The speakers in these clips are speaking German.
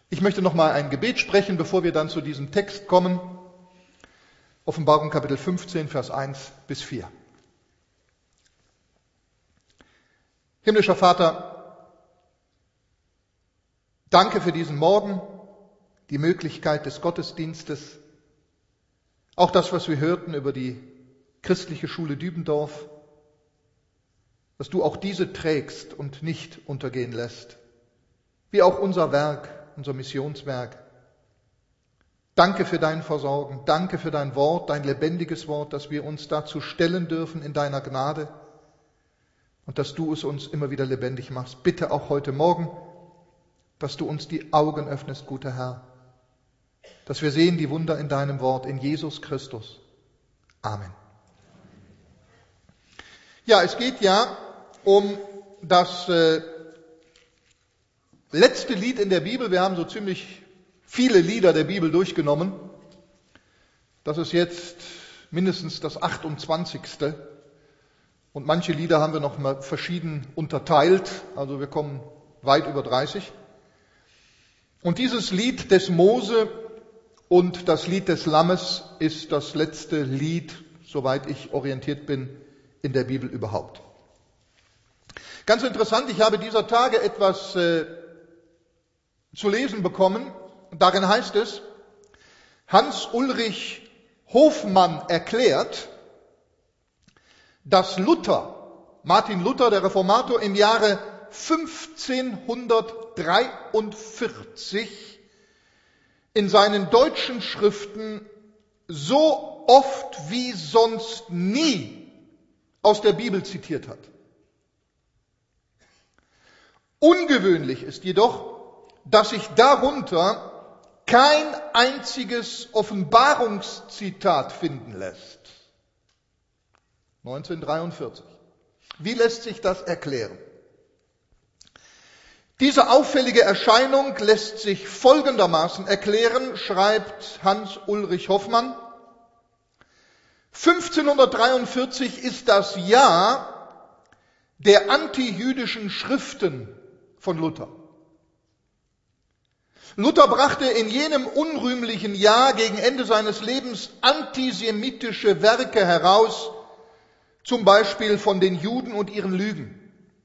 Ich möchte nochmal ein Gebet sprechen, bevor wir dann zu diesem Text kommen. Offenbarung Kapitel 15, Vers 1 bis 4. Himmlischer Vater, danke für diesen Morgen, die Möglichkeit des Gottesdienstes, auch das, was wir hörten über die christliche Schule Dübendorf, dass du auch diese trägst und nicht untergehen lässt, wie auch unser Werk, unser Missionswerk. Danke für dein Versorgen, danke für dein Wort, dein lebendiges Wort, dass wir uns dazu stellen dürfen in deiner Gnade und dass du es uns immer wieder lebendig machst. Bitte auch heute Morgen, dass du uns die Augen öffnest, guter Herr, dass wir sehen die Wunder in deinem Wort, in Jesus Christus. Amen. Ja, es geht ja um das letzte Lied in der Bibel. Wir haben so ziemlich viele Lieder der Bibel durchgenommen. Das ist jetzt mindestens das 28. Und manche Lieder haben wir noch mal verschieden unterteilt. Also wir kommen weit über 30. Und dieses Lied des Mose und das Lied des Lammes ist das letzte Lied, soweit ich orientiert bin, in der Bibel überhaupt. Ganz interessant, ich habe dieser Tage etwas zu lesen bekommen. Darin heißt es, Hans-Ulrich Hofmann erklärt, dass Martin Luther, der Reformator, im Jahre 1543 in seinen deutschen Schriften so oft wie sonst nie aus der Bibel zitiert hat. Ungewöhnlich ist jedoch, dass sich darunter kein einziges Offenbarungszitat finden lässt. 1943. Wie lässt sich das erklären? Diese auffällige Erscheinung lässt sich folgendermaßen erklären, schreibt Hans-Ulrich Hofmann. 1543 ist das Jahr der antijüdischen Schriften von Luther. Luther brachte in jenem unrühmlichen Jahr gegen Ende seines Lebens antisemitische Werke heraus, zum Beispiel von den Juden und ihren Lügen.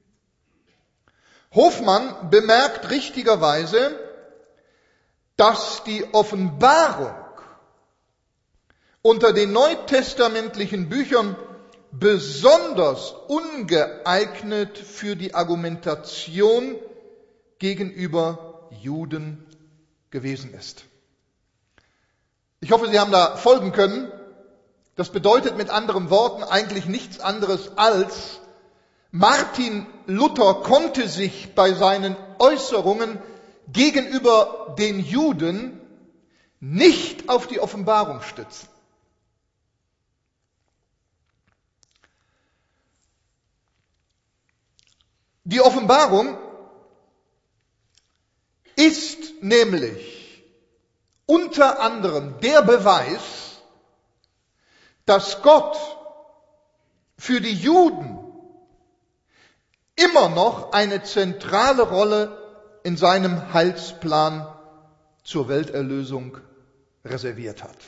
Hofmann bemerkt richtigerweise, dass die Offenbarung unter den neutestamentlichen Büchern besonders ungeeignet für die Argumentation gegenüber Juden gewesen ist. Ich hoffe, Sie haben da folgen können. Das bedeutet mit anderen Worten eigentlich nichts anderes als, Martin Luther konnte sich bei seinen Äußerungen gegenüber den Juden nicht auf die Offenbarung stützen. Die Offenbarung ist nämlich unter anderem der Beweis, dass Gott für die Juden immer noch eine zentrale Rolle in seinem Heilsplan zur Welterlösung reserviert hat.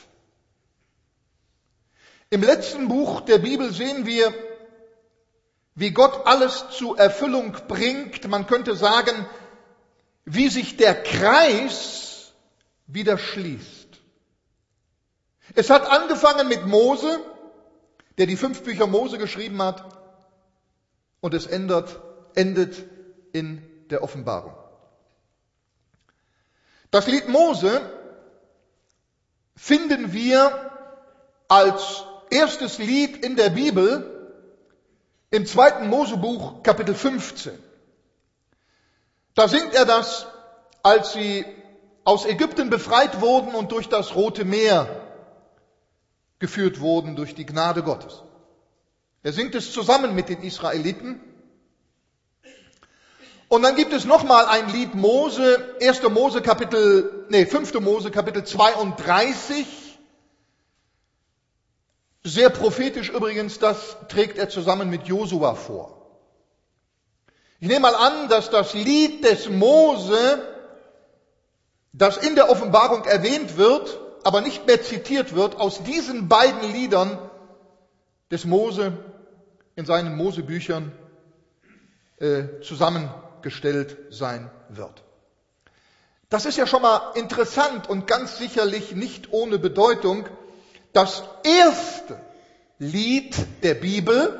Im letzten Buch der Bibel sehen wir, wie Gott alles zur Erfüllung bringt. Man könnte sagen, wie sich der Kreis wieder schließt. Es hat angefangen mit Mose, der die 5 Bücher Mose geschrieben hat, und es endet in der Offenbarung. Das Lied Mose finden wir als erstes Lied in der Bibel im 2. Mosebuch, Kapitel 15. Da singt er das, als sie aus Ägypten befreit wurden und durch das Rote Meer geführt wurden durch die Gnade Gottes. Er singt es zusammen mit den Israeliten. Und dann gibt es nochmal ein Lied Mose, 5. Mose Kapitel 32. Sehr prophetisch übrigens, das trägt er zusammen mit Josua vor. Ich nehme mal an, dass das Lied des Mose das in der Offenbarung erwähnt wird, aber nicht mehr zitiert wird, aus diesen beiden Liedern des Mose in seinen Mosebüchern zusammengestellt sein wird. Das ist ja schon mal interessant und ganz sicherlich nicht ohne Bedeutung. Das erste Lied der Bibel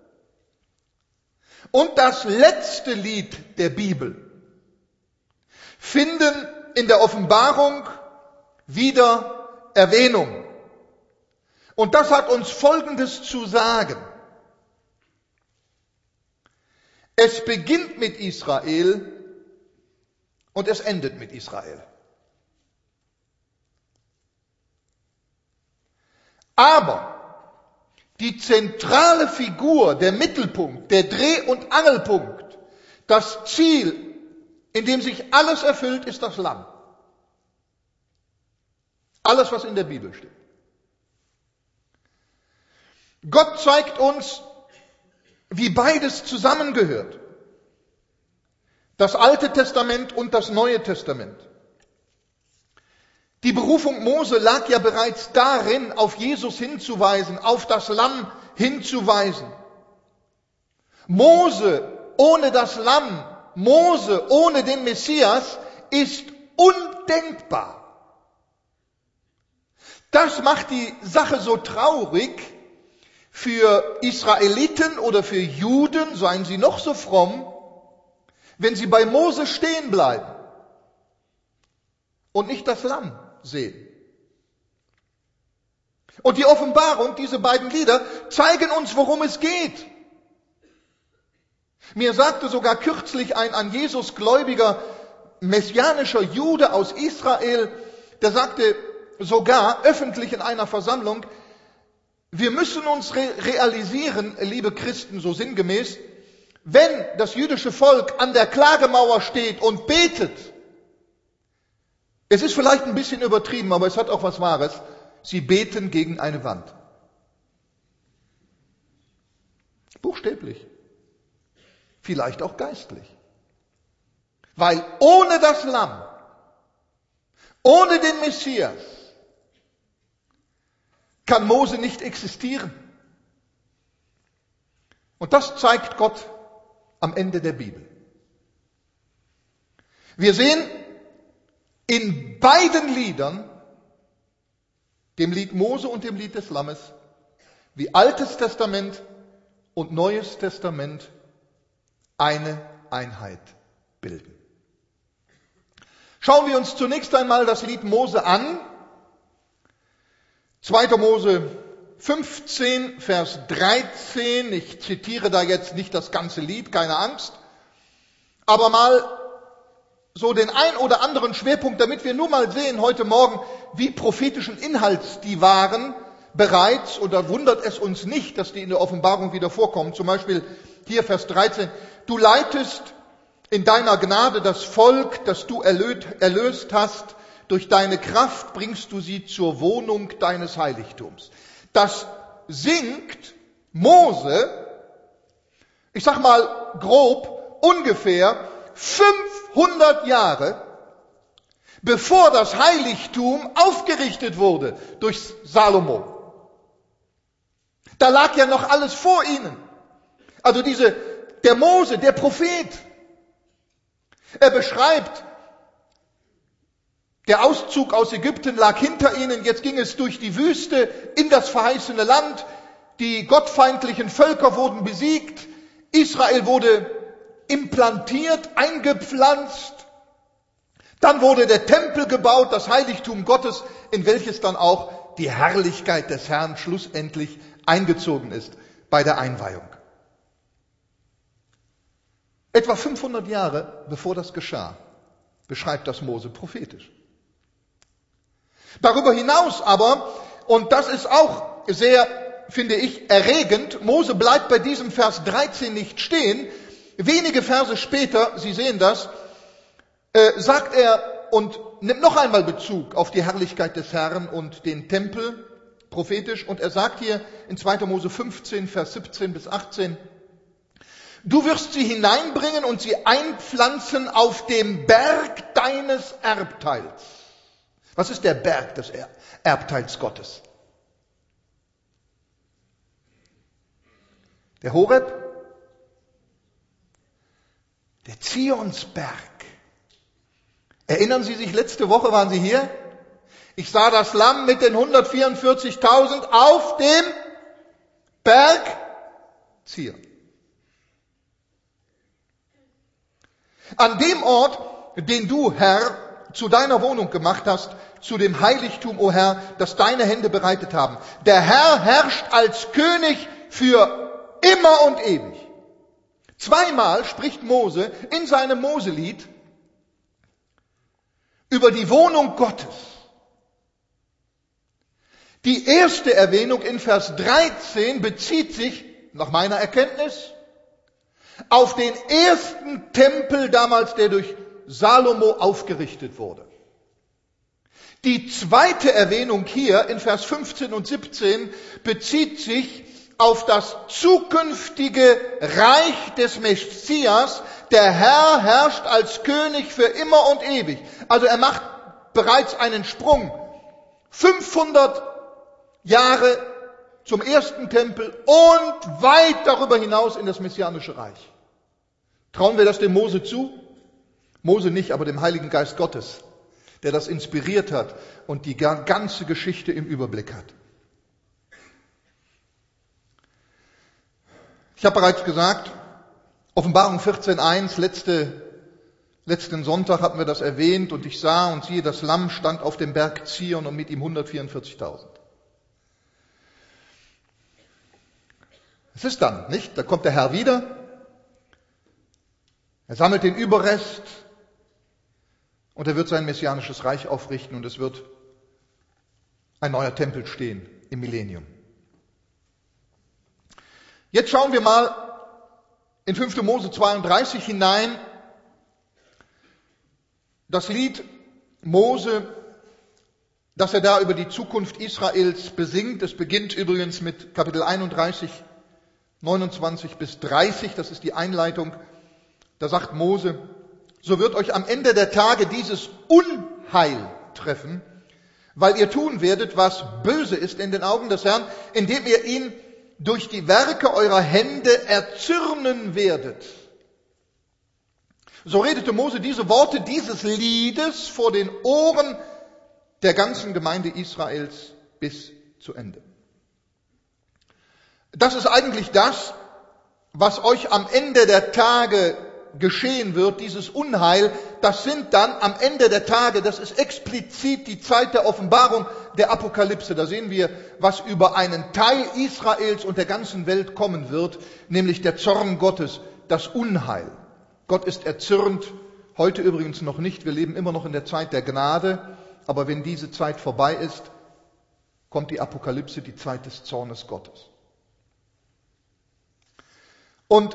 und das letzte Lied der Bibel finden in der Offenbarung wieder Erwähnung. Und das hat uns Folgendes zu sagen. Es beginnt mit Israel und es endet mit Israel. Aber die zentrale Figur, der Mittelpunkt, der Dreh- und Angelpunkt, das Ziel, in dem sich alles erfüllt, ist das Lamm. Alles, was in der Bibel steht. Gott zeigt uns, wie beides zusammengehört. Das Alte Testament und das Neue Testament. Die Berufung Mose lag ja bereits darin, auf Jesus hinzuweisen, auf das Lamm hinzuweisen. Mose ohne das Lamm, Mose ohne den Messias ist undenkbar. Das macht die Sache so traurig für Israeliten oder für Juden, seien sie noch so fromm, wenn sie bei Mose stehen bleiben und nicht das Lamm sehen. Und die Offenbarung, diese beiden Lieder, zeigen uns, worum es geht. Mir sagte sogar kürzlich ein an Jesus gläubiger messianischer Jude aus Israel, der sagte sogar öffentlich in einer Versammlung, wir müssen uns realisieren, liebe Christen, so sinngemäß, wenn das jüdische Volk an der Klagemauer steht und betet, es ist vielleicht ein bisschen übertrieben, aber es hat auch was Wahres, sie beten gegen eine Wand. Buchstäblich. Vielleicht auch geistlich. Weil ohne das Lamm, ohne den Messias, kann Mose nicht existieren. Und das zeigt Gott am Ende der Bibel. Wir sehen in beiden Liedern, dem Lied Mose und dem Lied des Lammes, wie Altes Testament und Neues Testament eine Einheit bilden. Schauen wir uns zunächst einmal das Lied Mose an. 2. Mose 15, Vers 13. Ich zitiere da jetzt nicht das ganze Lied, keine Angst. Aber mal so den ein oder anderen Schwerpunkt, damit wir nur mal sehen heute Morgen, wie prophetischen Inhalts die waren bereits. Und da wundert es uns nicht, dass die in der Offenbarung wieder vorkommen. Zum Beispiel hier Vers 13. Du leitest in deiner Gnade das Volk, das du erlöst hast. Durch deine Kraft bringst du sie zur Wohnung deines Heiligtums. Das singt Mose, ich sag mal grob, ungefähr 500 Jahre, bevor das Heiligtum aufgerichtet wurde durch Salomo. Da lag ja noch alles vor ihnen. Also der Mose, der Prophet, er beschreibt, der Auszug aus Ägypten lag hinter ihnen, jetzt ging es durch die Wüste in das verheißene Land, die gottfeindlichen Völker wurden besiegt, Israel wurde implantiert, eingepflanzt, dann wurde der Tempel gebaut, das Heiligtum Gottes, in welches dann auch die Herrlichkeit des Herrn schlussendlich eingezogen ist bei der Einweihung. Etwa 500 Jahre bevor das geschah, beschreibt das Mose prophetisch. Darüber hinaus aber, und das ist auch sehr, finde ich, erregend, Mose bleibt bei diesem Vers 13 nicht stehen. Wenige Verse später, Sie sehen das, sagt er und nimmt noch einmal Bezug auf die Herrlichkeit des Herrn und den Tempel, prophetisch, und er sagt hier in 2. Mose 15, Vers 17 bis 18, Du wirst sie hineinbringen und sie einpflanzen auf dem Berg deines Erbteils. Was ist der Berg des Erbteils Gottes? Der Horeb? Der Zionsberg. Erinnern Sie sich, letzte Woche waren Sie hier? Ich sah das Lamm mit den 144.000 auf dem Berg Zion. An dem Ort, den du, Herr, zu deiner Wohnung gemacht hast, zu dem Heiligtum, o Herr, das deine Hände bereitet haben. Der Herr herrscht als König für immer und ewig. Zweimal spricht Mose in seinem Moselied über die Wohnung Gottes. Die erste Erwähnung in Vers 13 bezieht sich, nach meiner Erkenntnis, auf den ersten Tempel damals, der durch Salomo aufgerichtet wurde. Die zweite Erwähnung hier in Vers 15 und 17 bezieht sich auf das zukünftige Reich des Messias. Der Herr herrscht als König für immer und ewig. Also er macht bereits einen Sprung. 500 Jahre zum ersten Tempel und weit darüber hinaus in das messianische Reich. Trauen wir das dem Mose zu? Mose nicht, aber dem Heiligen Geist Gottes, der das inspiriert hat und die ganze Geschichte im Überblick hat. Ich habe bereits gesagt, Offenbarung 14,1, letzten Sonntag hatten wir das erwähnt, und ich sah und siehe, das Lamm stand auf dem Berg Zion und mit ihm 144.000. Es ist dann, nicht? Da kommt der Herr wieder, er sammelt den Überrest und er wird sein messianisches Reich aufrichten und es wird ein neuer Tempel stehen im Millennium. Jetzt schauen wir mal in 5. Mose 32 hinein. Das Lied Mose, das er da über die Zukunft Israels besingt, es beginnt übrigens mit Kapitel 31, 29 bis 30, das ist die Einleitung. Da sagt Mose: So wird euch am Ende der Tage dieses Unheil treffen, weil ihr tun werdet, was böse ist in den Augen des Herrn, indem ihr ihn durch die Werke eurer Hände erzürnen werdet. So redete Mose diese Worte dieses Liedes vor den Ohren der ganzen Gemeinde Israels bis zu Ende. Das ist eigentlich das, was euch am Ende der Tage geschehen wird, dieses Unheil. Das sind dann am Ende der Tage, das ist explizit die Zeit der Offenbarung, der Apokalypse. Da sehen wir, was über einen Teil Israels und der ganzen Welt kommen wird, nämlich der Zorn Gottes, das Unheil. Gott ist erzürnt, heute übrigens noch nicht. Wir leben immer noch in der Zeit der Gnade, aber wenn diese Zeit vorbei ist, kommt die Apokalypse, die Zeit des Zornes Gottes. Und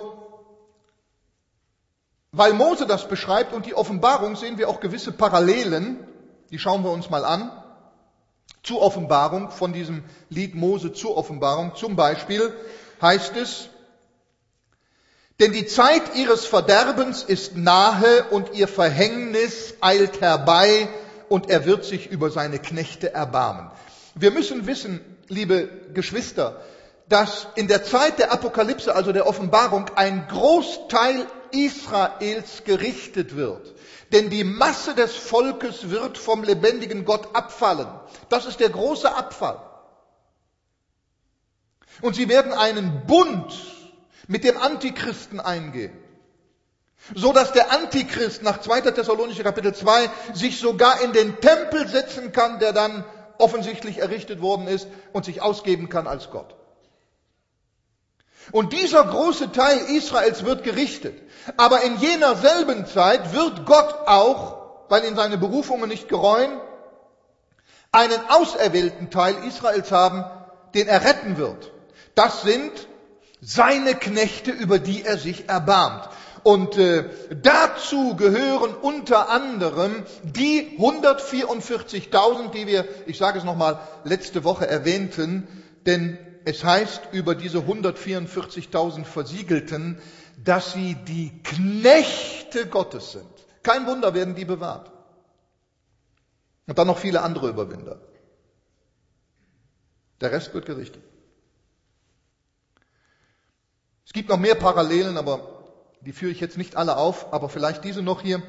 weil Mose das beschreibt und die Offenbarung, sehen wir auch gewisse Parallelen, die schauen wir uns mal an, zur Offenbarung, von diesem Lied Mose zur Offenbarung. Zum Beispiel heißt es: Denn die Zeit ihres Verderbens ist nahe und ihr Verhängnis eilt herbei und er wird sich über seine Knechte erbarmen. Wir müssen wissen, liebe Geschwister, dass in der Zeit der Apokalypse, also der Offenbarung, ein Großteil Israels gerichtet wird. Denn die Masse des Volkes wird vom lebendigen Gott abfallen. Das ist der große Abfall. Und sie werden einen Bund mit dem Antichristen eingehen. So dass der Antichrist nach 2. Thessalonicher Kapitel 2 sich sogar in den Tempel setzen kann, der dann offensichtlich errichtet worden ist, und sich ausgeben kann als Gott. Und dieser große Teil Israels wird gerichtet. Aber in jener selben Zeit wird Gott auch, weil ihn seine Berufungen nicht gereuen, einen auserwählten Teil Israels haben, den er retten wird. Das sind seine Knechte, über die er sich erbarmt. Und dazu gehören unter anderem die 144.000, die wir, ich sage es nochmal, letzte Woche erwähnten. Denn es heißt über diese 144.000 Versiegelten, dass sie die Knechte Gottes sind. Kein Wunder, werden die bewahrt. Und dann noch viele andere Überwinder. Der Rest wird gerichtet. Es gibt noch mehr Parallelen, aber die führe ich jetzt nicht alle auf, aber vielleicht diese noch hier.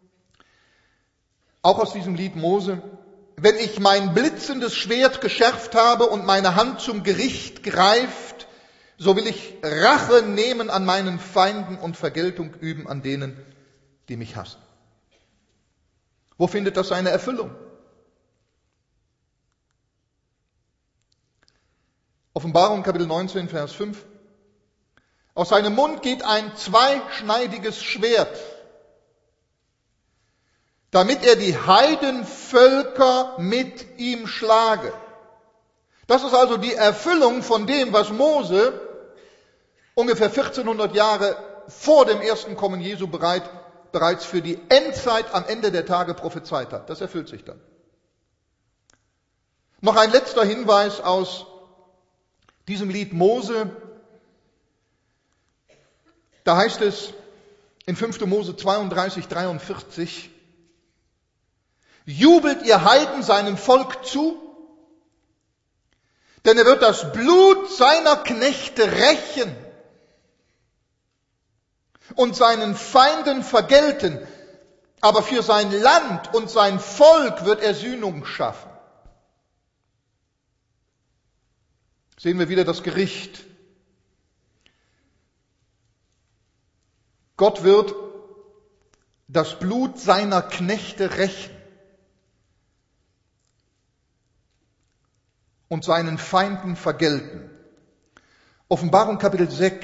Auch aus diesem Lied Mose. Wenn ich mein blitzendes Schwert geschärft habe und meine Hand zum Gericht greift, so will ich Rache nehmen an meinen Feinden und Vergeltung üben an denen, die mich hassen. Wo findet das seine Erfüllung? Offenbarung Kapitel 19, Vers 5. Aus seinem Mund geht ein zweischneidiges Schwert, damit er die Heidenvölker mit ihm schlage. Das ist also die Erfüllung von dem, was Mose ungefähr 1400 Jahre vor dem ersten Kommen Jesu bereits für die Endzeit am Ende der Tage prophezeit hat. Das erfüllt sich dann. Noch ein letzter Hinweis aus diesem Lied Mose. Da heißt es in 5. Mose 32, 43, jubelt ihr Heiden seinem Volk zu, denn er wird das Blut seiner Knechte rächen und seinen Feinden vergelten, aber für sein Land und sein Volk wird er Sühnung schaffen. Sehen wir wieder das Gericht. Gott wird das Blut seiner Knechte rächen und seinen Feinden vergelten. Offenbarung Kapitel 6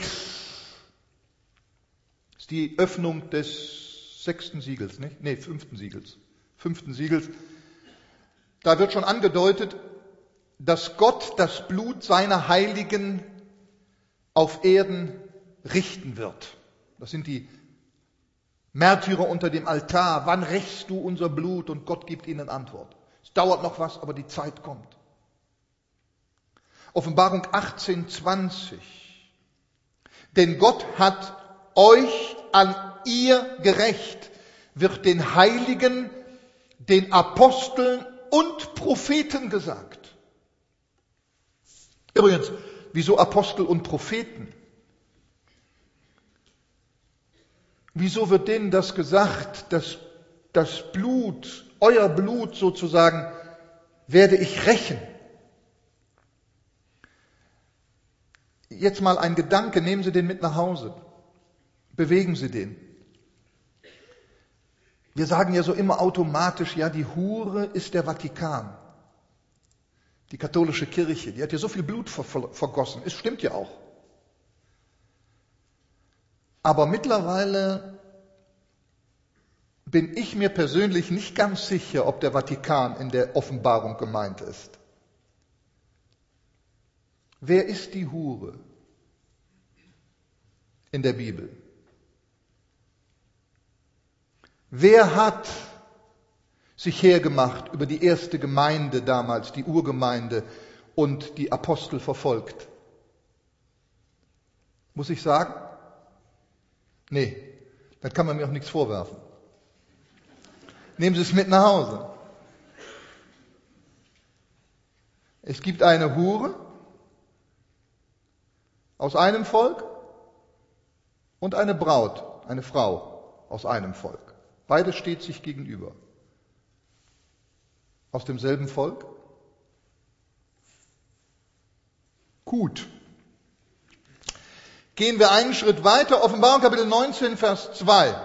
ist die Öffnung des 6. Siegels, nicht? Nee, 5. Siegels. 5. Siegels. Da wird schon angedeutet, dass Gott das Blut seiner Heiligen auf Erden richten wird. Das sind die Märtyrer unter dem Altar. Wann rächst du unser Blut? Und Gott gibt ihnen Antwort. Es dauert noch was, aber die Zeit kommt. Offenbarung 18,20. Denn Gott hat euch an ihr gerecht, wird den Heiligen, den Aposteln und Propheten gesagt. Übrigens, wieso Apostel und Propheten? Wieso wird denen das gesagt, dass das Blut, euer Blut sozusagen, werde ich rächen? Jetzt mal ein Gedanke, nehmen Sie den mit nach Hause. Bewegen Sie den. Wir sagen ja so immer automatisch, ja, die Hure ist der Vatikan. Die katholische Kirche, die hat ja so viel Blut vergossen. Es stimmt ja auch. Aber mittlerweile bin ich mir persönlich nicht ganz sicher, ob der Vatikan in der Offenbarung gemeint ist. Wer ist die Hure in der Bibel? Wer hat sich hergemacht über die erste Gemeinde damals, die Urgemeinde, und die Apostel verfolgt? Muss ich sagen? Nee, dann kann man mir auch nichts vorwerfen. Nehmen Sie es mit nach Hause. Es gibt eine Hure aus einem Volk und eine Braut, eine Frau aus einem Volk. Beides steht sich gegenüber. Aus demselben Volk? Gut. Gehen wir einen Schritt weiter, Offenbarung Kapitel 19, Vers 2.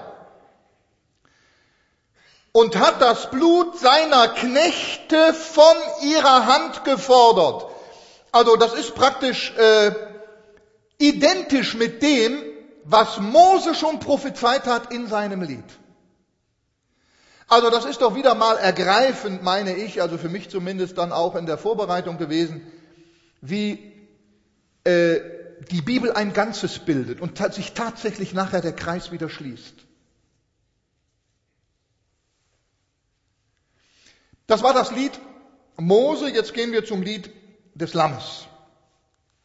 Und hat das Blut seiner Knechte von ihrer Hand gefordert. Also das ist praktisch identisch mit dem, was Mose schon prophezeit hat in seinem Lied. Also das ist doch wieder mal ergreifend, meine ich, also für mich zumindest dann auch in der Vorbereitung gewesen, wie die Bibel ein Ganzes bildet und sich tatsächlich nachher der Kreis wieder schließt. Das war das Lied Mose, jetzt gehen wir zum Lied des Lammes.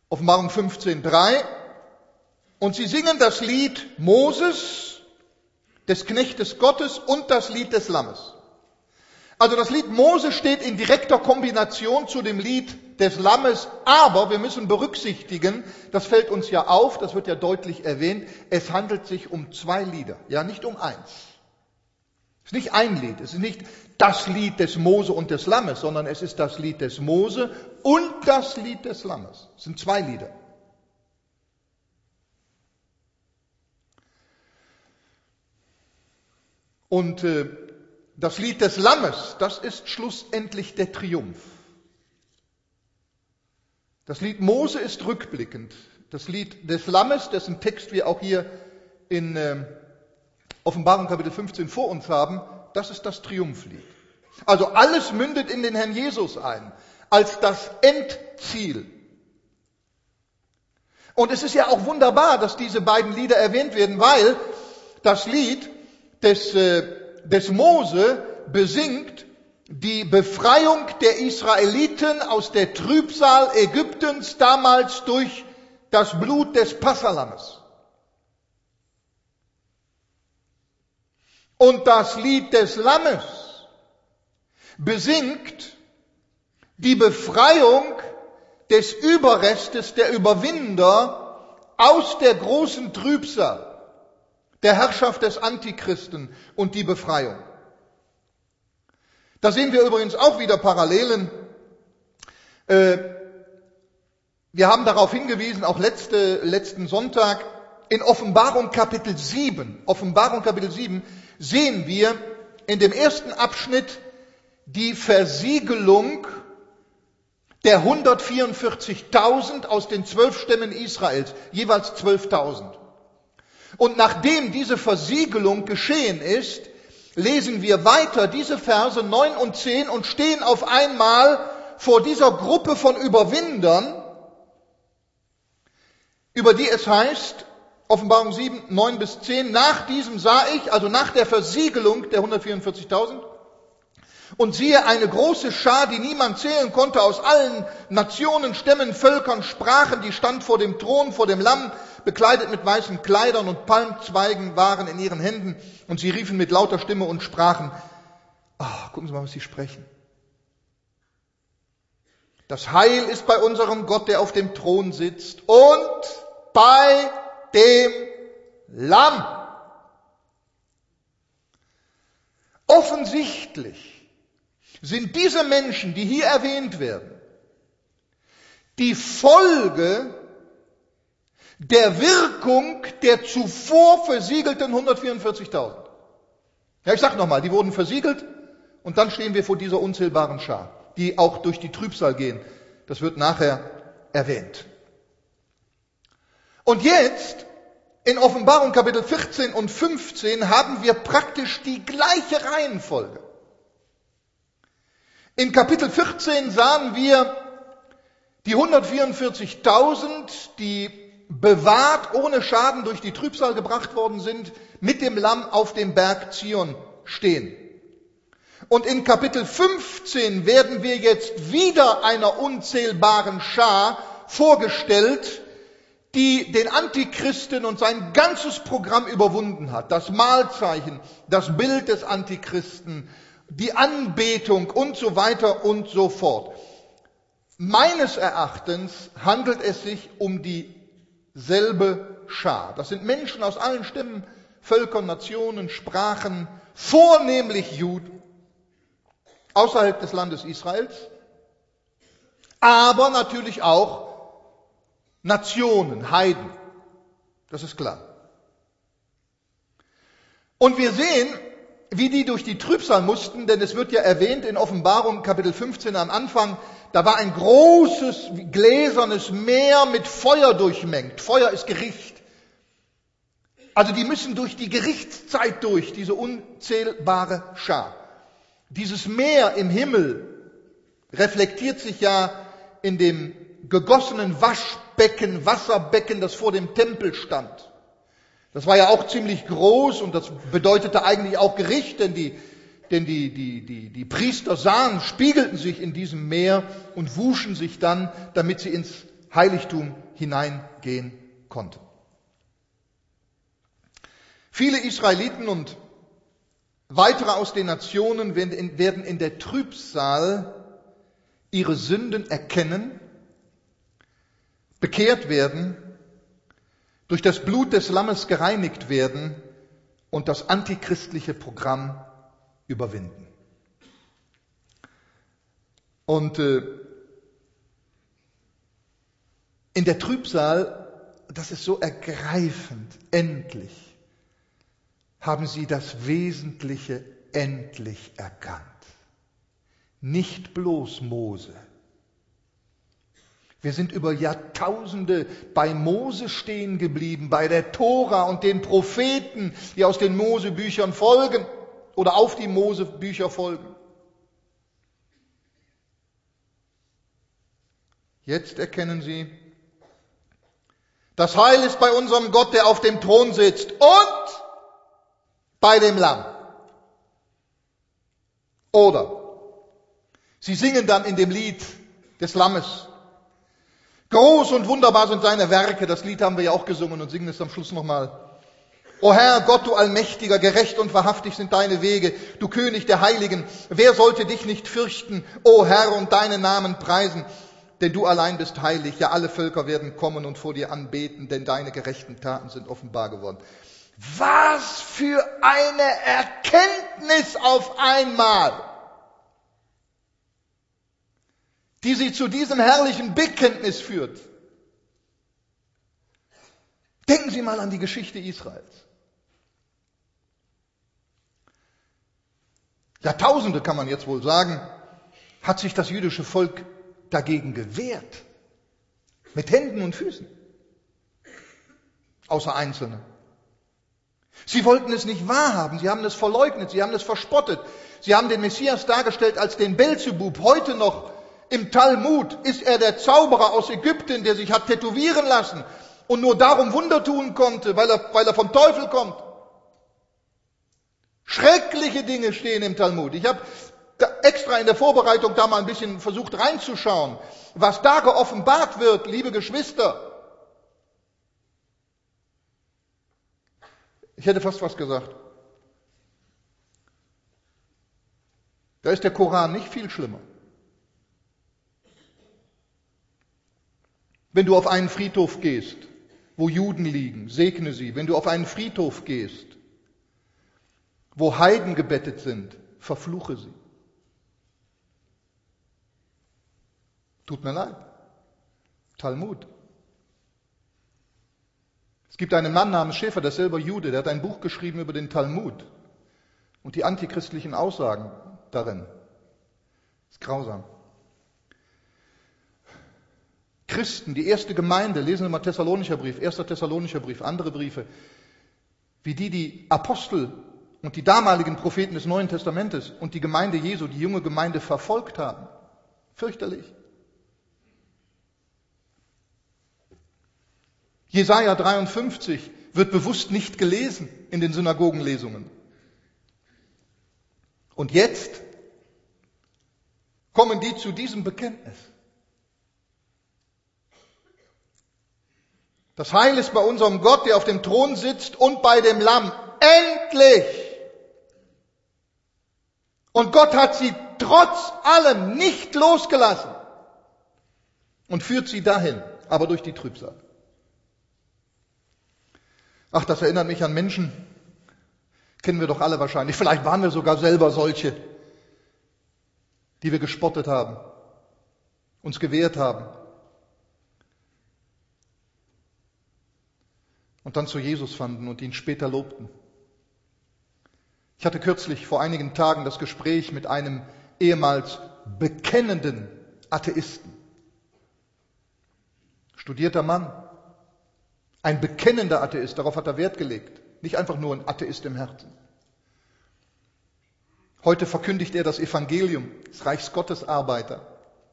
Offenbarung 15,3. Und sie singen das Lied Moses, des Knechtes Gottes, und das Lied des Lammes. Also das Lied Mose steht in direkter Kombination zu dem Lied des Lammes, aber wir müssen berücksichtigen, das fällt uns ja auf, das wird ja deutlich erwähnt, es handelt sich um 2 Lieder, ja nicht um 1. Es ist nicht ein Lied, es ist nicht das Lied des Mose und des Lammes, sondern es ist das Lied des Mose und das Lied des Lammes. Es sind 2 Lieder. Und das Lied des Lammes, das ist schlussendlich der Triumph. Das Lied Mose ist rückblickend. Das Lied des Lammes, dessen Text wir auch hier in Offenbarung Kapitel 15 vor uns haben, das ist das Triumphlied. Also alles mündet in den Herrn Jesus ein, als das Endziel. Und es ist ja auch wunderbar, dass diese beiden Lieder erwähnt werden, weil das Lied des Mose besingt die Befreiung der Israeliten aus der Trübsal Ägyptens damals durch das Blut des Passalammes. Und das Lied des Lammes besingt die Befreiung des Überrestes der Überwinder aus der großen Trübsal, der Herrschaft des Antichristen und die Befreiung. Da sehen wir übrigens auch wieder Parallelen. Wir haben darauf hingewiesen, auch letzten Sonntag, in Offenbarung Kapitel 7. Offenbarung Kapitel 7 sehen wir in dem ersten Abschnitt die Versiegelung der 144.000 aus den 12 Stämmen Israels, jeweils 12.000. Und nachdem diese Versiegelung geschehen ist, lesen wir weiter diese Verse 9 und 10 und stehen auf einmal vor dieser Gruppe von Überwindern, über die es heißt, Offenbarung 7, 9 bis 10, nach diesem sah ich, also nach der Versiegelung der 144.000, und siehe eine große Schar, die niemand zählen konnte, aus allen Nationen, Stämmen, Völkern, Sprachen, die stand vor dem Thron, vor dem Lamm, bekleidet mit weißen Kleidern, und Palmzweigen waren in ihren Händen, und sie riefen mit lauter Stimme und sprachen, gucken Sie mal, was sie sprechen. Das Heil ist bei unserem Gott, der auf dem Thron sitzt, und bei dem Lamm. Offensichtlich sind diese Menschen, die hier erwähnt werden, die Folge der Wirkung der zuvor versiegelten 144.000. Ja, ich sag nochmal, die wurden versiegelt und dann stehen wir vor dieser unzählbaren Schar, die auch durch die Trübsal gehen. Das wird nachher erwähnt. Und jetzt, in Offenbarung Kapitel 14 und 15, haben wir praktisch die gleiche Reihenfolge. In Kapitel 14 sahen wir die 144.000, die bewahrt, ohne Schaden durch die Trübsal gebracht worden sind, mit dem Lamm auf dem Berg Zion stehen. Und in Kapitel 15 werden wir jetzt wieder einer unzählbaren Schar vorgestellt, die den Antichristen und sein ganzes Programm überwunden hat. Das Mahlzeichen, das Bild des Antichristen, die Anbetung und so weiter und so fort. Meines Erachtens handelt es sich um dieselbe Schar. Das sind Menschen aus allen Stämmen, Völkern, Nationen, Sprachen, vornehmlich Juden, außerhalb des Landes Israels, aber natürlich auch Nationen, Heiden. Das ist klar. Und wir sehen, wie die durch die Trübsal mussten, denn es wird ja erwähnt in Offenbarung Kapitel 15 am Anfang, da war ein großes gläsernes Meer mit Feuer durchmengt. Feuer ist Gericht. Also die müssen durch die Gerichtszeit durch, diese unzählbare Schar. Dieses Meer im Himmel reflektiert sich ja in dem gegossenen Waschbecken, Wasserbecken, das vor dem Tempel stand. Das war ja auch ziemlich groß und das bedeutete eigentlich auch Gericht, denn die Priester sahen, spiegelten sich in diesem Meer und wuschen sich dann, damit sie ins Heiligtum hineingehen konnten. Viele Israeliten und weitere aus den Nationen werden in der Trübsal ihre Sünden erkennen, bekehrt werden, durch das Blut des Lammes gereinigt werden und das antichristliche Programm überwinden. Und in der Trübsal, das ist so ergreifend, endlich haben sie das Wesentliche endlich erkannt. Nicht bloß Mose. Wir sind über Jahrtausende bei Mose stehen geblieben, bei der Tora und den Propheten, die aus den Mosebüchern folgen oder auf die Mosebücher folgen. Jetzt erkennen sie, das Heil ist bei unserem Gott, der auf dem Thron sitzt und bei dem Lamm. Oder sie singen dann in dem Lied des Lammes, groß und wunderbar sind seine Werke. Das Lied haben wir ja auch gesungen und singen es am Schluss nochmal. O Herr, Gott, du Allmächtiger, gerecht und wahrhaftig sind deine Wege, du König der Heiligen. Wer sollte dich nicht fürchten, o Herr, und deinen Namen preisen? Denn du allein bist heilig. Ja, alle Völker werden kommen und vor dir anbeten, denn deine gerechten Taten sind offenbar geworden. Was für eine Erkenntnis auf einmal, die sie zu diesem herrlichen Bekenntnis führt. Denken Sie mal an die Geschichte Israels. Jahrtausende, kann man jetzt wohl sagen, hat sich das jüdische Volk dagegen gewehrt. Mit Händen und Füßen. Außer Einzelne. Sie wollten es nicht wahrhaben, sie haben es verleugnet, sie haben es verspottet. Sie haben den Messias dargestellt als den Belzebub. Heute noch im Talmud ist er der Zauberer aus Ägypten, der sich hat tätowieren lassen und nur darum Wunder tun konnte, weil er vom Teufel kommt. Schreckliche Dinge stehen im Talmud. Ich habe extra in der Vorbereitung da mal ein bisschen versucht reinzuschauen, was da geoffenbart wird, liebe Geschwister. Ich hätte fast was gesagt. Da ist der Koran nicht viel schlimmer. Wenn du auf einen Friedhof gehst, wo Juden liegen, segne sie. Wenn du auf einen Friedhof gehst, wo Heiden gebettet sind, verfluche sie. Tut mir leid. Talmud. Es gibt einen Mann namens Schäfer, der ist selber Jude, der hat ein Buch geschrieben über den Talmud und die antichristlichen Aussagen darin. Das ist grausam. Christen, die erste Gemeinde, lesen wir mal Thessalonicher Brief, 1. Thessalonicher Brief, andere Briefe, wie die Apostel und die damaligen Propheten des Neuen Testamentes und die Gemeinde Jesu, die junge Gemeinde verfolgt haben. Fürchterlich. Jesaja 53 wird bewusst nicht gelesen in den Synagogenlesungen. Und jetzt kommen die zu diesem Bekenntnis. Das Heil ist bei unserem Gott, der auf dem Thron sitzt und bei dem Lamm. Endlich! Und Gott hat sie trotz allem nicht losgelassen und führt sie dahin, aber durch die Trübsal. Ach, das erinnert mich an Menschen, kennen wir doch alle wahrscheinlich. Vielleicht waren wir sogar selber solche, die wir gespottet haben, uns gewehrt haben. Und dann zu Jesus fanden und ihn später lobten. Ich hatte kürzlich vor einigen Tagen das Gespräch mit einem ehemals bekennenden Atheisten. Studierter Mann. Ein bekennender Atheist, darauf hat er Wert gelegt. Nicht einfach nur ein Atheist im Herzen. Heute verkündigt er das Evangelium, des Reichs Gottes Arbeiter.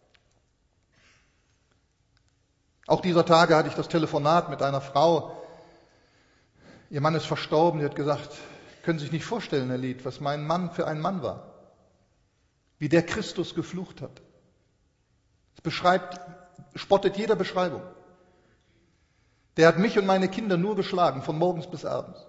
Auch dieser Tage hatte ich das Telefonat mit einer Frau. Ihr Mann ist verstorben. Sie hat gesagt, können Sie sich nicht vorstellen, Herr Lied, was mein Mann für ein Mann war. Wie der Christus geflucht hat. Es beschreibt spottet jeder Beschreibung. Der hat mich und meine Kinder nur geschlagen, von morgens bis abends.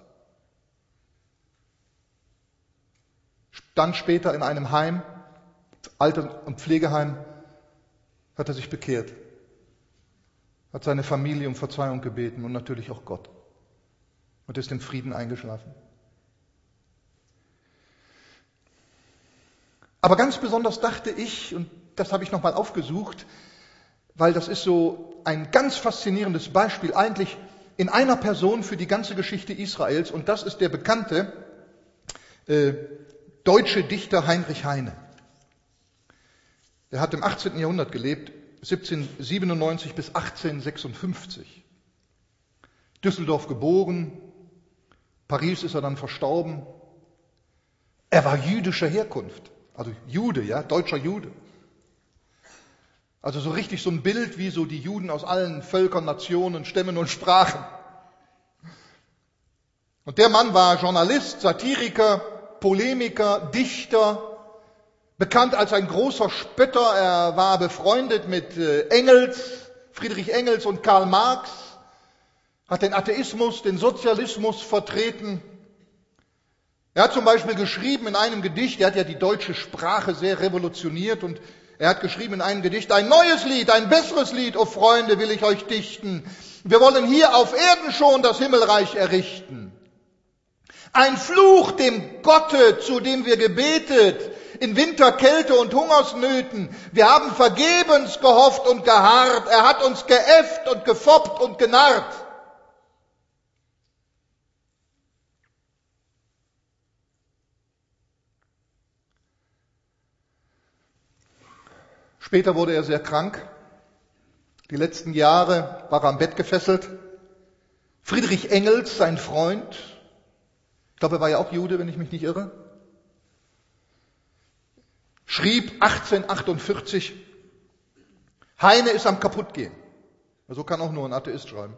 Dann später in einem Heim, Alter- und Pflegeheim, hat er sich bekehrt. Hat seine Familie um Verzeihung gebeten und natürlich auch Gott. Und ist in Frieden eingeschlafen. Aber ganz besonders dachte ich, und das habe ich nochmal aufgesucht, weil das ist so ein ganz faszinierendes Beispiel eigentlich in einer Person für die ganze Geschichte Israels, und das ist der bekannte deutsche Dichter Heinrich Heine. Er hat im 18. Jahrhundert gelebt, 1797 bis 1856. Düsseldorf geboren, Paris ist er dann verstorben. Er war jüdischer Herkunft, also Jude, ja, deutscher Jude. Also so richtig so ein Bild wie so die Juden aus allen Völkern, Nationen, Stämmen und Sprachen. Und der Mann war Journalist, Satiriker, Polemiker, Dichter, bekannt als ein großer Spötter. Er war befreundet mit Engels, Friedrich Engels und Karl Marx, hat den Atheismus, den Sozialismus vertreten. Er hat zum Beispiel geschrieben in einem Gedicht, er hat ja die deutsche Sprache sehr revolutioniert, und er hat geschrieben in einem Gedicht: Ein neues Lied, ein besseres Lied, o Freunde, will ich euch dichten. Wir wollen hier auf Erden schon das Himmelreich errichten. Ein Fluch dem Gotte, zu dem wir gebetet, in Winter, Kälte und Hungersnöten. Wir haben vergebens gehofft und geharrt. Er hat uns geäfft und gefoppt und genarrt. Später wurde er sehr krank. Die letzten Jahre war er am Bett gefesselt. Friedrich Engels, sein Freund, ich glaube, er war ja auch Jude, wenn ich mich nicht irre, schrieb 1848, Heine ist am Kaputtgehen. So kann auch nur ein Atheist schreiben.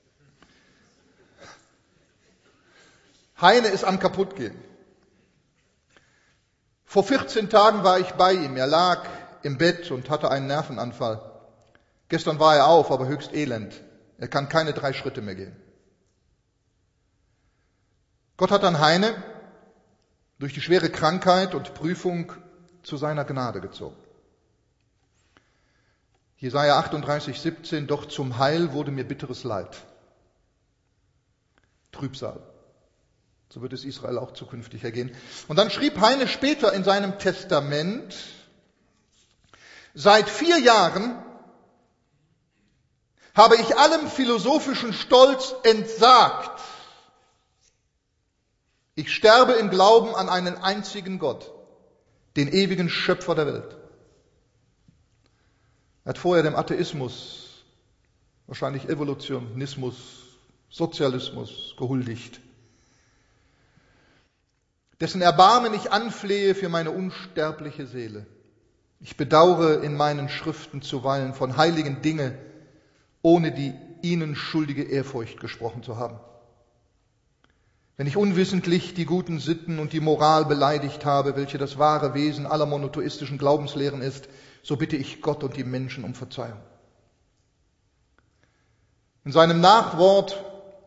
Heine ist am Kaputtgehen. Vor 14 Tagen war ich bei ihm. Er lag im Bett und hatte einen Nervenanfall. Gestern war er auf, aber höchst elend. Er kann keine 3 Schritte mehr gehen. Gott hat dann Heine durch die schwere Krankheit und Prüfung zu seiner Gnade gezogen. Jesaja 38,17, doch zum Heil wurde mir bitteres Leid. Trübsal. So wird es Israel auch zukünftig ergehen. Und dann schrieb Heine später in seinem Testament: Seit 4 Jahren habe ich allem philosophischen Stolz entsagt. Ich sterbe im Glauben an einen einzigen Gott, den ewigen Schöpfer der Welt. Er hat vorher dem Atheismus, wahrscheinlich Evolutionismus, Sozialismus gehuldigt, dessen Erbarmen ich anflehe für meine unsterbliche Seele. Ich bedaure in meinen Schriften zuweilen von heiligen Dinge, ohne die ihnen schuldige Ehrfurcht gesprochen zu haben. Wenn ich unwissentlich die guten Sitten und die Moral beleidigt habe, welche das wahre Wesen aller monotheistischen Glaubenslehren ist, so bitte ich Gott und die Menschen um Verzeihung. In seinem Nachwort,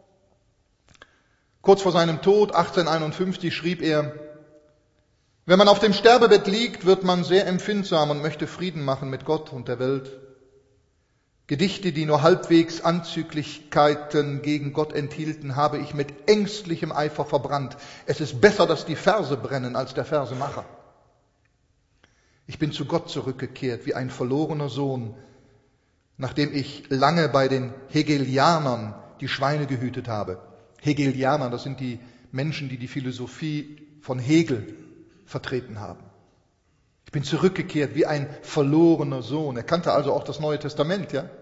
kurz vor seinem Tod, 1851, schrieb er: Wenn man auf dem Sterbebett liegt, wird man sehr empfindsam und möchte Frieden machen mit Gott und der Welt. Gedichte, die nur halbwegs Anzüglichkeiten gegen Gott enthielten, habe ich mit ängstlichem Eifer verbrannt. Es ist besser, dass die Verse brennen, als der Versemacher. Ich bin zu Gott zurückgekehrt, wie ein verlorener Sohn, nachdem ich lange bei den Hegelianern die Schweine gehütet habe. Hegelianer, das sind die Menschen, die die Philosophie von Hegel vertreten haben. Ich bin zurückgekehrt wie ein verlorener Sohn. Er kannte also auch das Neue Testament, ja?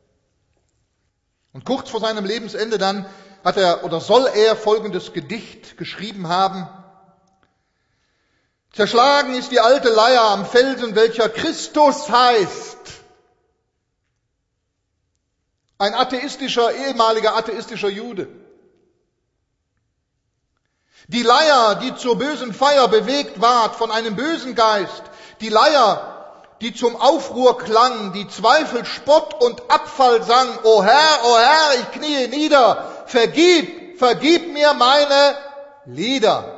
Und kurz vor seinem Lebensende dann hat er oder soll er folgendes Gedicht geschrieben haben: Zerschlagen ist die alte Leier am Felsen, welcher Christus heißt. Ein ehemaliger atheistischer Jude. Die Leier, die zur bösen Feier bewegt ward von einem bösen Geist, die Leier, die zum Aufruhr klang, die Zweifel, Spott und Abfall sang, O Herr, ich kniee nieder, vergib mir meine Lieder.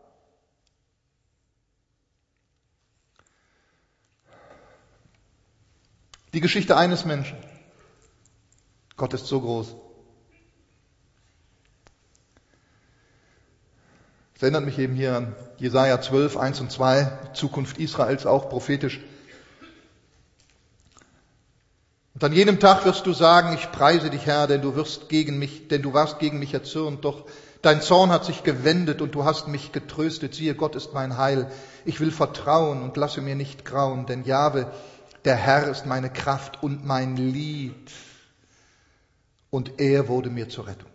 Die Geschichte eines Menschen. Gott ist so groß. Es erinnert mich eben hier an Jesaja 12, 1 und 2, Zukunft Israels auch prophetisch. Und an jenem Tag wirst du sagen, ich preise dich, Herr, denn du warst gegen mich erzürnt, doch dein Zorn hat sich gewendet und du hast mich getröstet. Siehe, Gott ist mein Heil. Ich will vertrauen und lasse mir nicht grauen, denn Jahwe, der Herr ist meine Kraft und mein Lied. Und er wurde mir zur Rettung.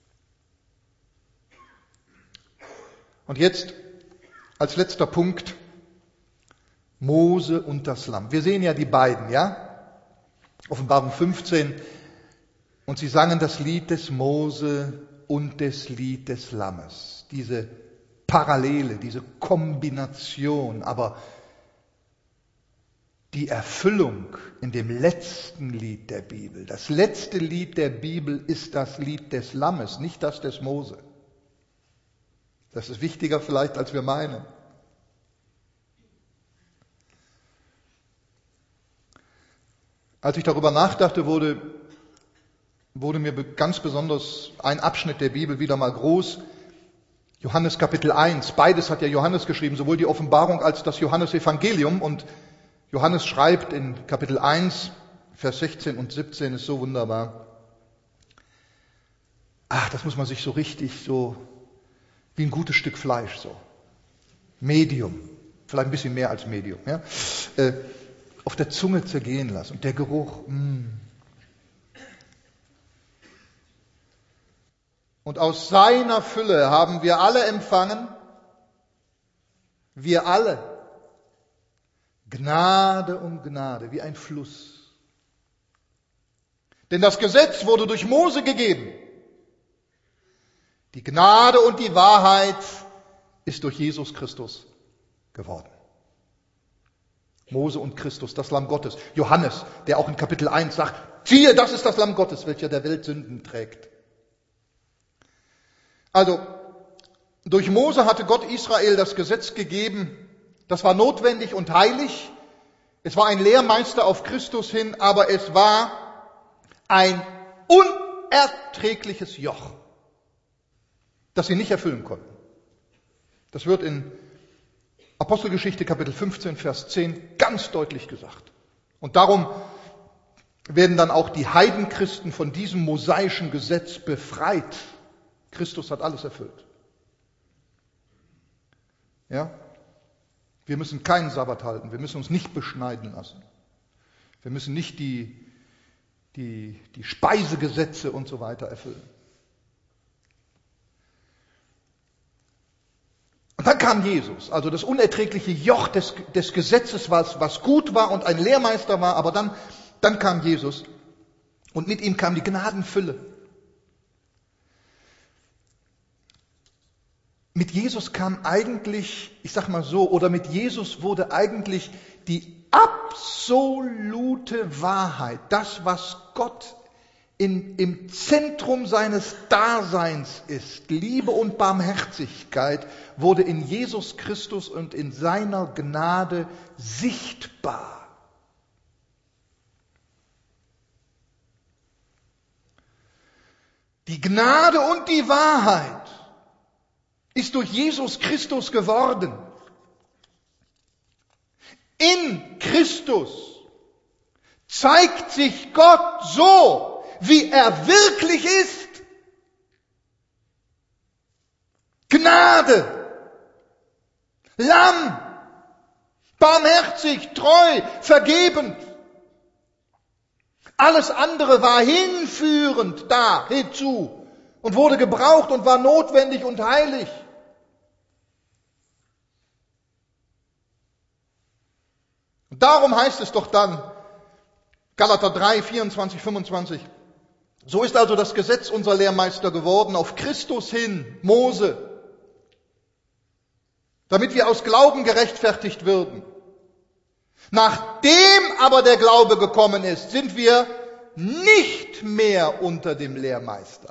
Und jetzt als letzter Punkt, Mose und das Lamm. Wir sehen ja die beiden, ja? Offenbarung 15. Und sie sangen das Lied des Mose und das Lied des Lammes. Diese Parallele, diese Kombination, aber die Erfüllung in dem letzten Lied der Bibel. Das letzte Lied der Bibel ist das Lied des Lammes, nicht das des Mose. Das ist wichtiger vielleicht, als wir meinen. Als ich darüber nachdachte, wurde mir ganz besonders ein Abschnitt der Bibel wieder mal groß. Johannes Kapitel 1. Beides hat ja Johannes geschrieben, sowohl die Offenbarung als das Johannesevangelium. Und Johannes schreibt in Kapitel 1, Vers 16 und 17, ist so wunderbar. Das muss man sich so richtig so wie ein gutes Stück Fleisch, so. Medium, vielleicht ein bisschen mehr als Medium, ja? Auf der Zunge zergehen lassen. Und der Geruch, Und aus seiner Fülle haben wir alle empfangen, wir alle, Gnade um Gnade, wie ein Fluss. Denn das Gesetz wurde durch Mose gegeben. Die Gnade und die Wahrheit ist durch Jesus Christus geworden. Mose und Christus, das Lamm Gottes. Johannes, der auch in Kapitel 1 sagt, siehe, das ist das Lamm Gottes, welcher der Welt Sünden trägt. Also, durch Mose hatte Gott Israel das Gesetz gegeben. Das war notwendig und heilig. Es war ein Lehrmeister auf Christus hin, aber es war ein unerträgliches Joch, das sie nicht erfüllen konnten. Das wird in Apostelgeschichte Kapitel 15, Vers 10 ganz deutlich gesagt. Und darum werden dann auch die Heidenchristen von diesem mosaischen Gesetz befreit. Christus hat alles erfüllt. Ja? Wir müssen keinen Sabbat halten, wir müssen uns nicht beschneiden lassen. Wir müssen nicht die Speisegesetze und so weiter erfüllen. Und dann kam Jesus, also das unerträgliche Joch des Gesetzes, was gut war und ein Lehrmeister war, aber dann kam Jesus und mit ihm kam die Gnadenfülle. Mit Jesus kam eigentlich, ich sag mal so, oder mit Jesus wurde eigentlich die absolute Wahrheit, das, was Gott im Zentrum seines Daseins ist, Liebe und Barmherzigkeit, wurde in Jesus Christus und in seiner Gnade sichtbar. Die Gnade und die Wahrheit ist durch Jesus Christus geworden. In Christus zeigt sich Gott so, wie er wirklich ist. Gnade, Lamm, barmherzig, treu, vergebend. Alles andere war hinführend hinzu und wurde gebraucht und war notwendig und heilig. Und darum heißt es doch dann, Galater 3, 24, 25, so ist also das Gesetz unser Lehrmeister geworden, auf Christus hin, Mose, damit wir aus Glauben gerechtfertigt würden. Nachdem aber der Glaube gekommen ist, sind wir nicht mehr unter dem Lehrmeister.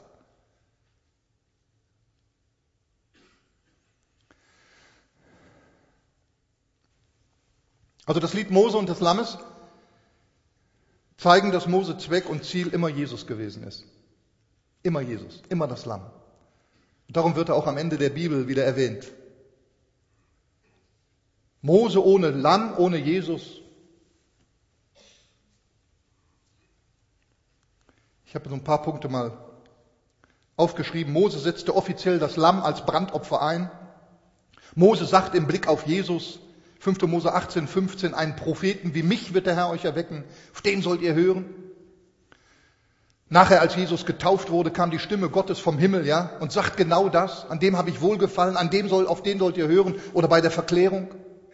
Also das Lied Mose und des Lammes zeigen, dass Mose Zweck und Ziel immer Jesus gewesen ist. Immer Jesus, immer das Lamm. Und darum wird er auch am Ende der Bibel wieder erwähnt. Mose ohne Lamm, ohne Jesus. Ich habe so ein paar Punkte mal aufgeschrieben. Mose setzte offiziell das Lamm als Brandopfer ein. Mose sagt im Blick auf Jesus, 5. Mose 18,15, einen Propheten wie mich wird der Herr euch erwecken, auf den sollt ihr hören. Nachher, als Jesus getauft wurde, kam die Stimme Gottes vom Himmel, ja, und sagt genau das, an dem habe ich wohlgefallen, auf den sollt ihr hören, oder bei der Verklärung.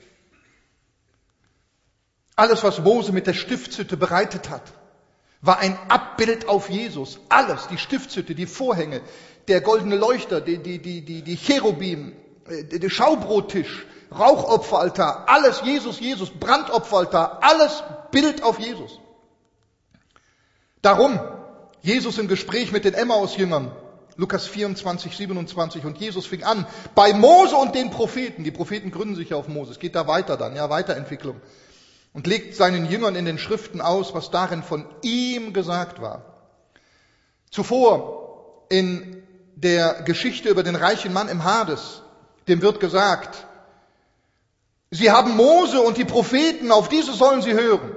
Alles, was Mose mit der Stiftshütte bereitet hat, war ein Abbild auf Jesus. Alles, die Stiftshütte, die Vorhänge, der goldene Leuchter, die Cherubim, der Schaubrottisch, Rauchopferaltar, alles Jesus, Brandopferaltar, alles Bild auf Jesus. Darum, Jesus im Gespräch mit den Emmaus-Jüngern, Lukas 24, 27, und Jesus fing an, bei Mose und den Propheten, die Propheten gründen sich ja auf Mose, es geht da weiter dann, ja, Weiterentwicklung, und legt seinen Jüngern in den Schriften aus, was darin von ihm gesagt war. Zuvor in der Geschichte über den reichen Mann im Hades, dem wird gesagt, sie haben Mose und die Propheten, auf diese sollen sie hören.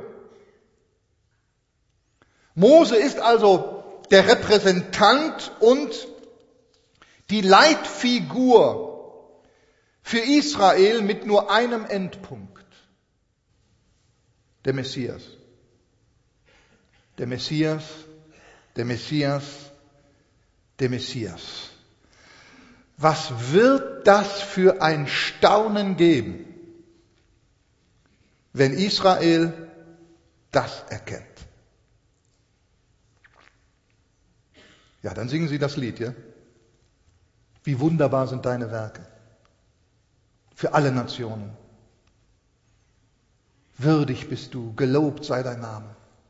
Mose ist also der Repräsentant und die Leitfigur für Israel mit nur einem Endpunkt. Der Messias. Der Messias, der Messias, der Messias. Was wird das für ein Staunen geben, wenn Israel das erkennt? Ja, dann singen sie das Lied, ja? Wie wunderbar sind deine Werke für alle Nationen. Würdig bist du, gelobt sei dein Name,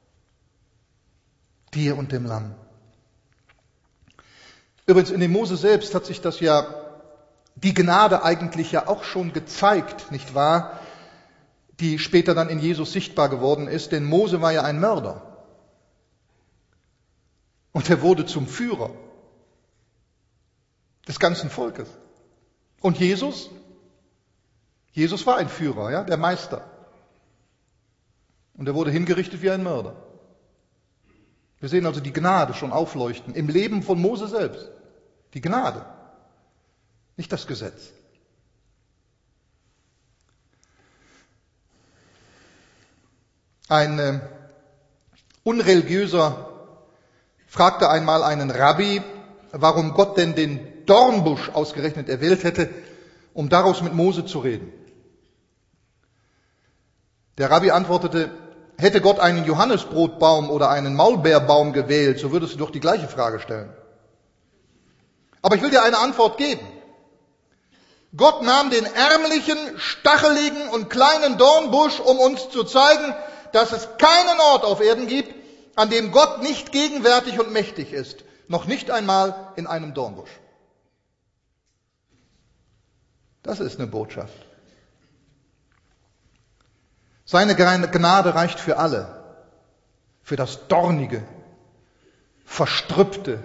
dir und dem Lamm. Übrigens, in dem Mose selbst hat sich das ja, die Gnade eigentlich ja auch schon gezeigt, nicht wahr? Die später dann in Jesus sichtbar geworden ist, denn Mose war ja ein Mörder. Und er wurde zum Führer des ganzen Volkes. Und Jesus war ein Führer, ja, der Meister. Und er wurde hingerichtet wie ein Mörder. Wir sehen also die Gnade schon aufleuchten im Leben von Mose selbst. Die Gnade, nicht das Gesetz. Ein Unreligiöser fragte einmal einen Rabbi, warum Gott denn den Dornbusch ausgerechnet erwählt hätte, um daraus mit Mose zu reden. Der Rabbi antwortete, hätte Gott einen Johannesbrotbaum oder einen Maulbeerbaum gewählt, so würdest du doch die gleiche Frage stellen. Aber ich will dir eine Antwort geben. Gott nahm den ärmlichen, stacheligen und kleinen Dornbusch, um uns zu zeigen, dass es keinen Ort auf Erden gibt, an dem Gott nicht gegenwärtig und mächtig ist. Noch nicht einmal in einem Dornbusch. Das ist eine Botschaft. Seine Gnade reicht für alle. Für das Dornige, Verstrüppte,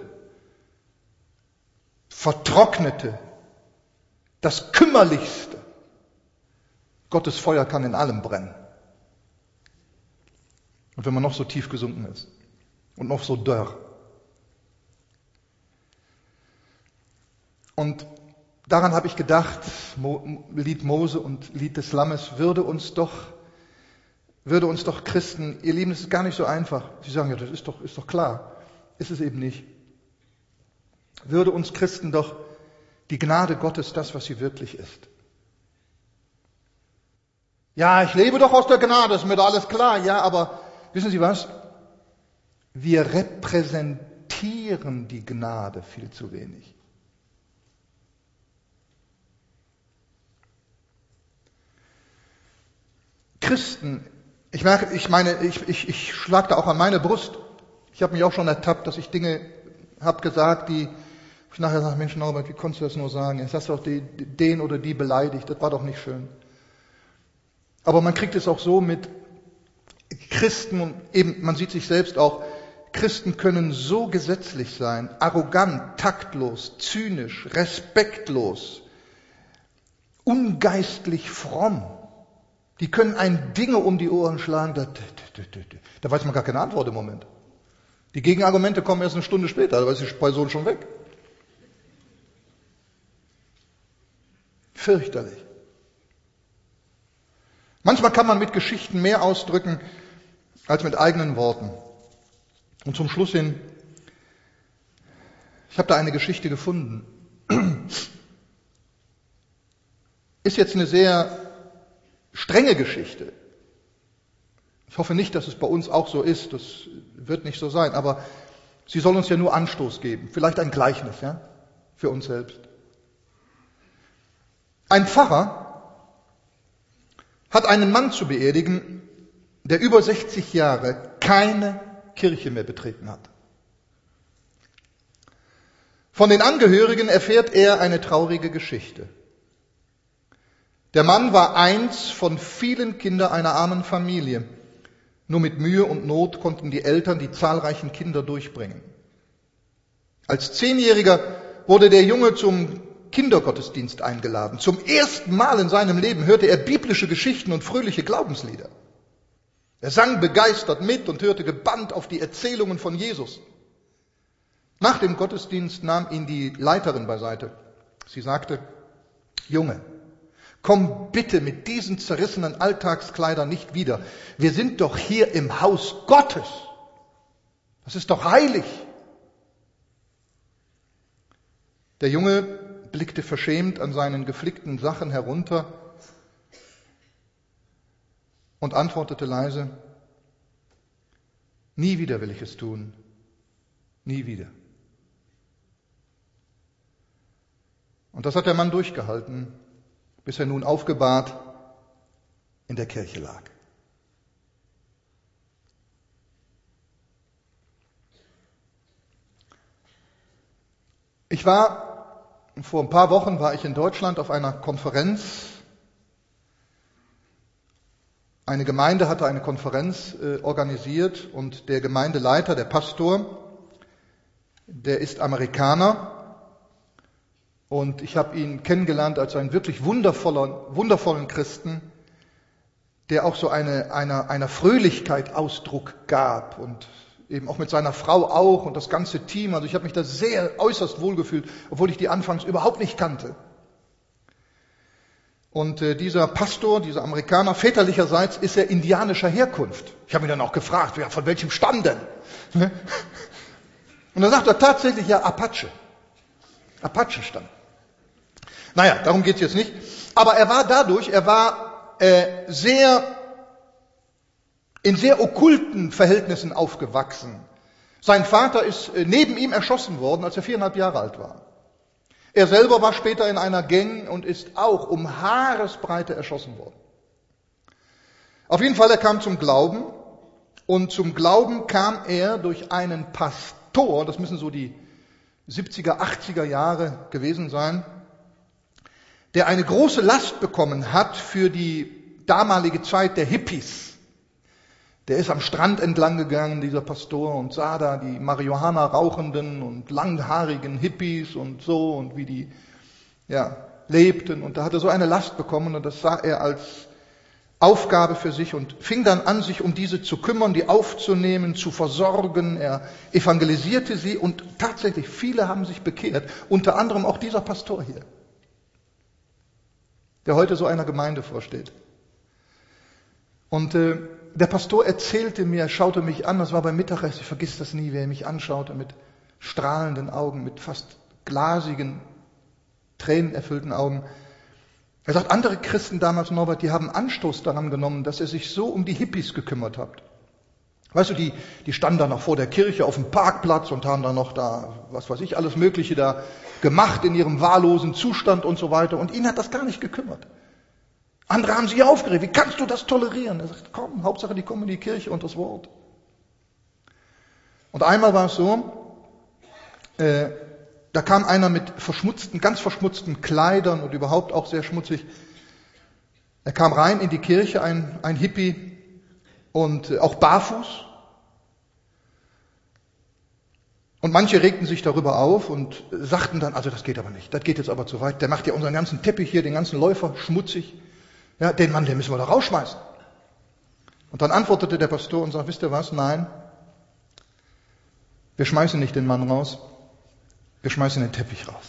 Vertrocknete, das Kümmerlichste. Gottes Feuer kann in allem brennen. Und wenn man noch so tief gesunken ist und noch so dörr. Und daran habe ich gedacht, Lied Mose und Lied des Lammes würde uns doch Christen, ihr Lieben, es ist gar nicht so einfach. Sie sagen, ja, das ist doch klar. Ist es eben nicht. Würde uns Christen doch die Gnade Gottes, das, was sie wirklich ist. Ja, ich lebe doch aus der Gnade, ist mir doch alles klar. Ja, aber wissen Sie was? Wir repräsentieren die Gnade viel zu wenig. Christen, ich schlag da auch an meine Brust. Ich habe mich auch schon ertappt, dass ich Dinge habe gesagt, die ich nachher sage, Mensch Norbert, wie konntest du das nur sagen? Jetzt hast du doch den oder die beleidigt, das war doch nicht schön. Aber man kriegt es auch so mit Christen und eben, man sieht sich selbst auch, Christen können so gesetzlich sein, arrogant, taktlos, zynisch, respektlos, ungeistlich fromm. Die können einem Dinge um die Ohren schlagen, da weiß man gar keine Antwort im Moment. Die Gegenargumente kommen erst eine Stunde später, da ist die Person schon weg. Fürchterlich. Manchmal kann man mit Geschichten mehr ausdrücken als mit eigenen Worten. Und zum Schluss hin, ich habe da eine Geschichte gefunden. Ist jetzt eine sehr strenge Geschichte. Ich hoffe nicht, dass es bei uns auch so ist, das wird nicht so sein, aber sie soll uns ja nur Anstoß geben, vielleicht ein Gleichnis, ja, für uns selbst. Ein Pfarrer hat einen Mann zu beerdigen, der über 60 Jahre keine Kirche mehr betreten hat. Von den Angehörigen erfährt er eine traurige Geschichte. Der Mann war eins von vielen Kindern einer armen Familie. Nur mit Mühe und Not konnten die Eltern die zahlreichen Kinder durchbringen. Als 10-Jähriger wurde der Junge zum Kindergottesdienst eingeladen. Zum ersten Mal in seinem Leben hörte er biblische Geschichten und fröhliche Glaubenslieder. Er sang begeistert mit und hörte gebannt auf die Erzählungen von Jesus. Nach dem Gottesdienst nahm ihn die Leiterin beiseite. Sie sagte, Junge, komm bitte mit diesen zerrissenen Alltagskleidern nicht wieder. Wir sind doch hier im Haus Gottes. Das ist doch heilig. Der Junge blickte verschämt an seinen geflickten Sachen herunter und antwortete leise, nie wieder will ich es tun, nie wieder. Und das hat der Mann durchgehalten, bis er nun aufgebahrt in der Kirche lag. Vor ein paar Wochen war ich in Deutschland auf einer Konferenz. Eine Gemeinde hatte eine Konferenz organisiert und der Gemeindeleiter, der Pastor, der ist Amerikaner. Und ich habe ihn kennengelernt als einen wirklich wundervollen Christen, der auch so einer Fröhlichkeit Ausdruck gab und eben auch mit seiner Frau auch und das ganze Team. Also ich habe mich da äußerst wohl gefühlt, obwohl ich die anfangs überhaupt nicht kannte. Und dieser Pastor, dieser Amerikaner, väterlicherseits ist er indianischer Herkunft. Ich habe ihn dann auch gefragt, ja, von welchem Stamm denn? Und dann sagt er tatsächlich, ja, Apache-Stamm. Naja, darum geht's jetzt nicht. Aber er war in sehr okkulten Verhältnissen aufgewachsen. Sein Vater ist neben ihm erschossen worden, als er 4,5 Jahre alt war. Er selber war später in einer Gang und ist auch um Haaresbreite erschossen worden. Auf jeden Fall, er kam zum Glauben. Und zum Glauben kam er durch einen Pastor, das müssen so die 70er, 80er Jahre gewesen sein, der eine große Last bekommen hat für die damalige Zeit der Hippies. Der ist am Strand entlang gegangen, dieser Pastor, und sah da die Marihuana rauchenden und langhaarigen Hippies und so und wie die lebten. Und da hat er so eine Last bekommen und das sah er als Aufgabe für sich und fing dann an, sich um diese zu kümmern, die aufzunehmen, zu versorgen. Er evangelisierte sie und tatsächlich viele haben sich bekehrt, unter anderem auch dieser Pastor hier, der heute so einer Gemeinde vorsteht. Und der Pastor erzählte mir, schaute mich an, das war beim Mittagessen, ich vergiss das nie, wer mich anschaute, mit strahlenden Augen, mit fast glasigen, tränenerfüllten Augen. Er sagt, andere Christen damals, Norbert, die haben Anstoß daran genommen, dass er sich so um die Hippies gekümmert hat. Weißt du, die standen da noch vor der Kirche auf dem Parkplatz und haben dann noch da, was weiß ich, alles Mögliche da gemacht in ihrem wahllosen Zustand und so weiter. Und ihn hat das gar nicht gekümmert. Andere haben sich aufgeregt. Wie kannst du das tolerieren? Er sagt, komm, Hauptsache die kommen in die Kirche und das Wort. Und einmal war es so, da kam einer mit ganz verschmutzten Kleidern und überhaupt auch sehr schmutzig. Er kam rein in die Kirche, ein Hippie und auch barfuß. Und manche regten sich darüber auf und sagten dann, also das geht aber nicht, das geht jetzt aber zu weit. Der macht ja unseren ganzen Teppich hier, den ganzen Läufer schmutzig. Ja, den Mann, den müssen wir da rausschmeißen. Und dann antwortete der Pastor und sagte, wisst ihr was? Nein, wir schmeißen nicht den Mann raus, wir schmeißen den Teppich raus.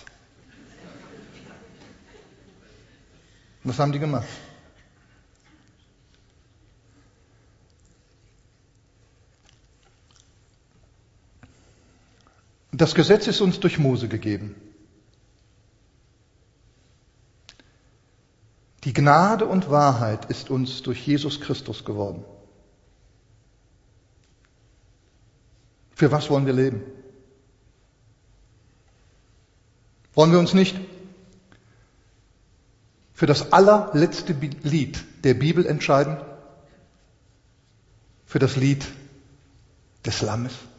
Und das haben die gemacht. Das Gesetz ist uns durch Mose gegeben. Die Gnade und Wahrheit ist uns durch Jesus Christus geworden. Für was wollen wir leben? Wollen wir uns nicht für das allerletzte Lied der Bibel entscheiden? Für das Lied des Lammes?